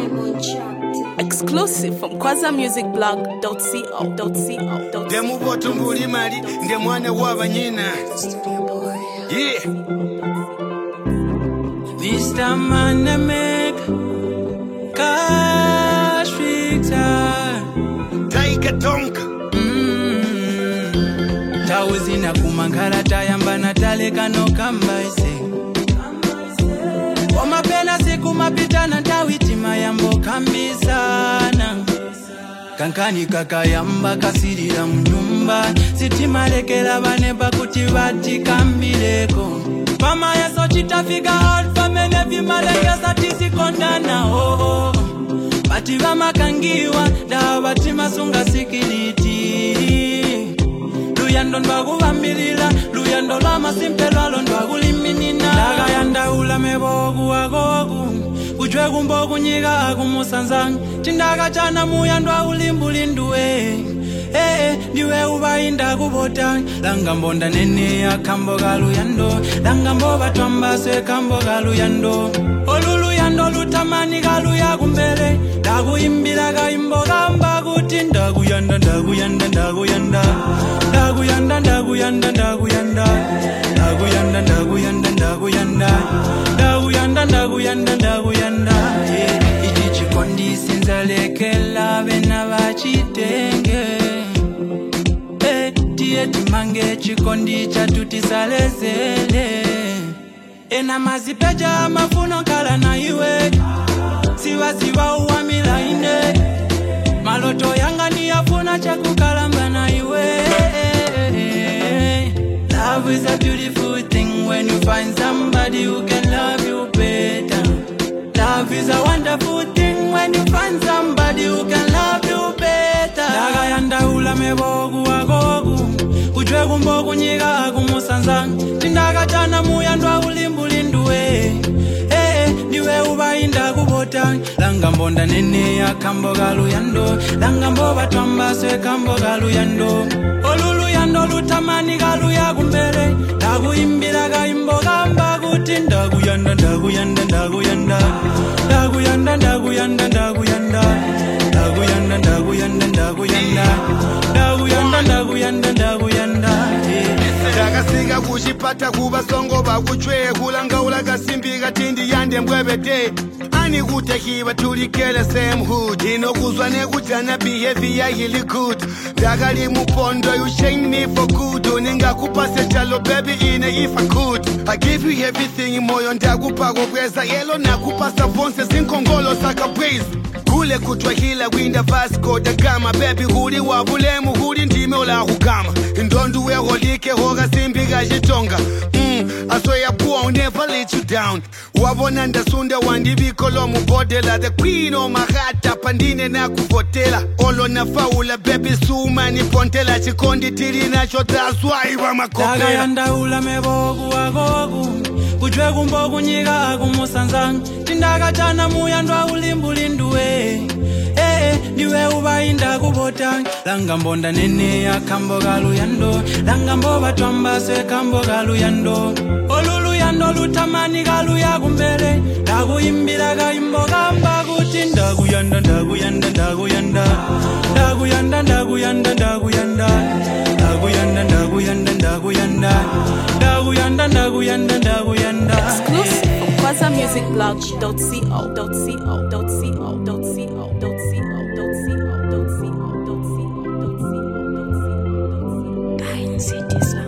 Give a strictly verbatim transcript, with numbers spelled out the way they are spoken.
Exclusive from kwaza music blog dot co. Demuboto mbuli mali nde mwana w'abanyina. Yeah. Mister Manemek Cash Victor Taika Tonka mm. Tawuzina kumangala tayamba nataleka no kambaise Omapena siku mapita na tawitima yambo kambisana Kankani kakayamba kasirira mnyumba Sitima lekela banepa kuti bati kambileko Mama ya so chitafika hard for me nevi malenge satisi kondana oh oh Bati ba makangiwa da bati masunga sikiliti Luyando ndwagu bambilila Luyando la masimpe lwalo ndwagu liminina Daga yanda ula mebogu wagogu Kujwe gumbogu nyiga agumusanzang Chindaga chana muya ndwa ulimbulinduwe Eh eh niwe ubainda kubota Langa mbonda nene ya kambo galu yando Langa mboba twamba se kambo galu yando Olulu yando lutamani galu ya kumbele Dagu imbila ga imbo gamba guti Ndagu yanda ndagu yanda ndagu yanda Ndagu yanda ndagu yanda ndagu yanda Ndagu yanda ndagu yanda ndagu yanda Ndagu yanda ndagu yanda ndagu yanda Iji chikondi sinza lekela Bena bachitenge Timange chikondi chatuti salezele Ena mazipeja mafuno kala na iwe Siwa siwa uwamila ine Maloto yanga ni afuna chaku kalamba na iwe Love is a beautiful thing when you find somebody who can love you better Love is a wonderful thing when you find somebody who can love you better Daga yanda ula mebogu wagogu Kujwe gumbogu nyiga agumusanzang Tindaga chana muya ndwa ulimbulinduwe Eh eh niwe ubainda kubota Langa mbonda nene ya kambo galu yando Langa mboba twamba se kambo galu yando Olulu yando lutamani galu ya kumbere Dagu imbila ga imbo gamba guti Ndagu yanda ndagu yanda ndagu yanda Ndagu yanda ndagu yanda ndagu yanda Ndagu yanda ndagu yanda ndagu yanda Ndagu yanda ndagu yanda ndagu yanda Daga siga kushipata kuba songo bakuchwe Kulanga ulaga simbi gatindi yande mbwebete Ani kutekiba tulikele same hood Ino kuzwane kutana behavior hili good Daga li mupondo you shame me for good Uninga kupase chalo baby ine if I could I give you everything moyo ndakupa kukweza Yelo na kupasa ponse sinkongolo saka praise Kule kutwa hila winda Vasco da Gama Baby huli wabulemu huli ndime ola hukama Ndondu we holike hoga simbiga jitonga Mm, I swear poor I'll never let you down Wabona ndasunda wandibiko lo mubodela The queen of my heart pandine na kuvotela Olo na faula baby suma ni pontela Chikondi tiri na chota swaiwa makopela Daga yanda ula mebogu wagogu Kujwe gumbogu nyiga agumusanzang Tindaga chana muya ndwa ulimbulinduwe Eh eh niwe ubainda kubota Langa mbonda nene ya kambo galu yando Langa mboba twamba se kambo galu yando Olulu yando lutamani galu ya kumbele Dagu imbila ga imbo gamba guti Ndagu yanda ndagu yanda ndagu yanda Ndagu yanda ndagu yanda ndagu yanda Ndagu yanda ndagu yanda ndagu yanda Ndagu yanda ndagu yanda ndagu yanda Exclusive from kwaza music blog dot co dot co dot co dot co dot co dot co dot co dot co dot co dot co